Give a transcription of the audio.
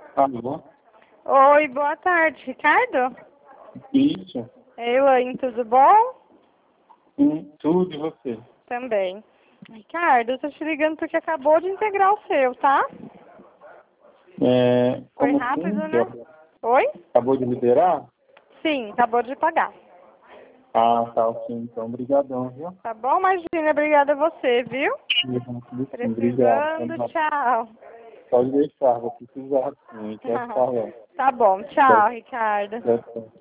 Alô? Oi, boa tarde, Ricardo? Isso. Elaine, tudo bom? Tudo e você? Também. Ricardo, eu tô te ligando porque acabou de integrar o seu, tá? Foi Como rápido, assim? né? Oi? Acabou de liberar? Sim, acabou de pagar. Ah, tá, ok. Então, obrigadão, viu? Tá bom, imagina, obrigada a você, viu? Obrigado. Precisando, tchau. Pode deixar, vou precisar sim. Quero falar. Tá bom, tchau, Ricardo. Tchau, tchau.